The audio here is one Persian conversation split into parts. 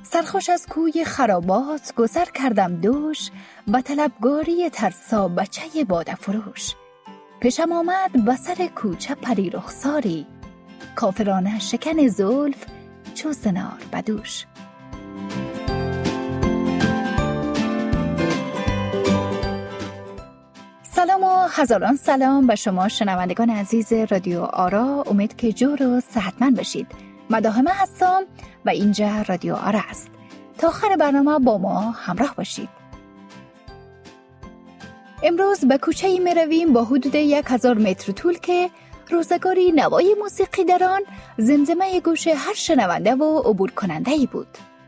سرخوش از کوی خرابات گذر کردم دوش، به طلبگاری ترسا بچه باده فروش. پیشم آمد بسر کوچه پری رخساری، کافرانه شکن زلف چو زنار بدوش. سلام و هزاران سلام به شما شنوندگان عزیز رادیو آرا. امید که جور و صحتمند باشید. مداحمه هستم و اینجا رادیو آرا است. تا آخر برنامه با ما همراه باشید. امروز به کوچه‌ای می رویم با حدود 1000 متر طول که روزگاری نوای موسیقی در آن زمزمه گوش هر شنونده و عبور کننده‌ای بود.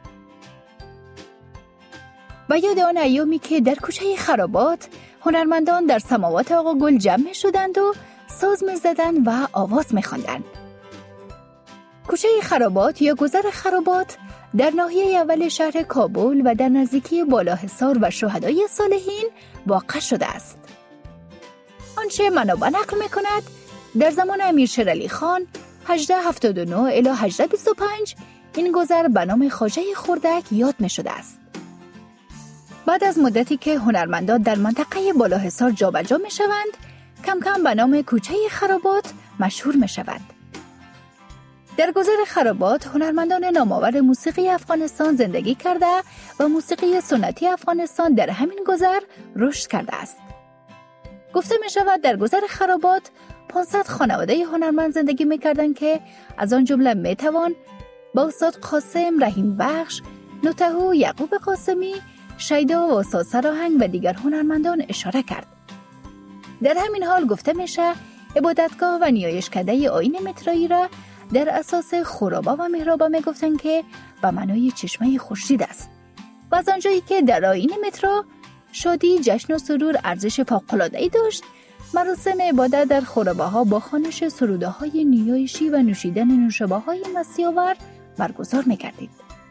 و یاد آن ایامی که در کوچه خرابات هنرمندان در سماوات آقا گل جمع می شدند و ساز می زدند و آواز می خواندند. کوچه خرابات یا گذر خرابات در ناحیه اول شهر کابل و در نزدیکی بالاحصار و شهدای صالحین واقع شده است. آنچه منابع نقل می کند در زمان امیر شیرعلی خان 1879 الی 1825 این گذر به نام خواجه خردک یاد می شده است. بعد از مدتی که هنرمندان در منطقه بالاحصار جابجا می شوند، کم کم به نام کوچه خرابات مشهور می شود. در گذر خرابات هنرمندان نامآور موسیقی افغانستان زندگی کرده و موسیقی سنتی افغانستان در همین گذر رشد کرده است. گفته می شود در گذر خرابات 500 خانواده هنرمند زندگی می کردند که از آن جمله می توان با استاد قاسم رحیم بخش، نوتهو یعقوب قاسمی، شیدا و استاد سراهنگ و دیگر هنرمندان اشاره کرد. در همین حال گفته میشه عبادتگاه و نیایشکده آیین مترایی را در اساس خرابه و محرابه میگفتن که به معنای چشمه خورشید است. و از آنجایی که در آیین مترا شادی، جشن و سرور ارزش فوق‌العاده‌ای داشت، مراسم عبادت در خرابه ها با خوانش سروده های نیایشی و نوشیدن نوشابه های مسیح‌آور برگزار می‌گردید.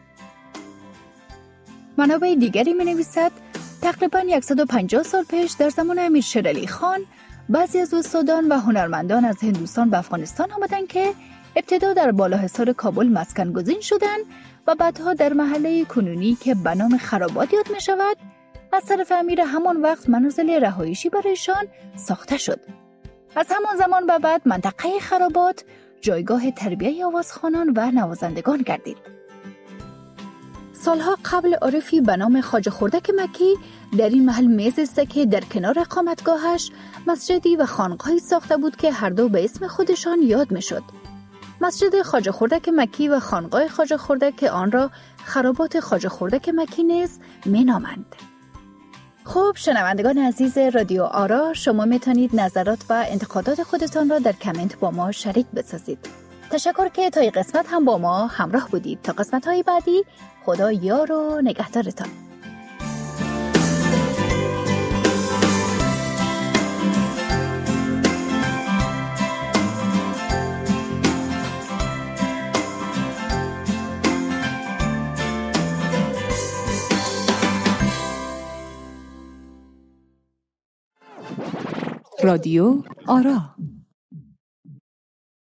منابع دیگری می نویسد تقریباً 150 سال پیش در زمان امیر شیرعلی خان بعضی از استادان و هنرمندان از هندوستان به افغانستان آمدند که ابتدا در بالاحصار کابل مسکن گزین شدند و بعدها در محله کنونی که به نام خرابات یاد می شود از طرف امیر همان وقت منازل رهایشی برایشان ساخته شد. از همان زمان به بعد منطقه خرابات جایگاه تربیه آوازخوانان و نوازندگان گردید. سالها قبل عارفی به نام خواجه خردک مکی در این محل میز است که در کنار اقامتگاهش مسجدی و خانقاهی ساخته بود که هر دو به اسم خودشان یاد می شد. مسجد خواجه خردک مکی و خانقاه خواجه خردک که آن را خرابات خواجه خردک مکی نیز می نامند. خب شنوندگان عزیز رادیو آرا، شما میتونید نظرات و انتقادات خودتان را در کامنت با ما شریک بسازید. تشکر که تا این قسمت هم با ما همراه بودید. تا قسمت‌های بعدی خدا یار و نگهدارتان. رادیو آرا.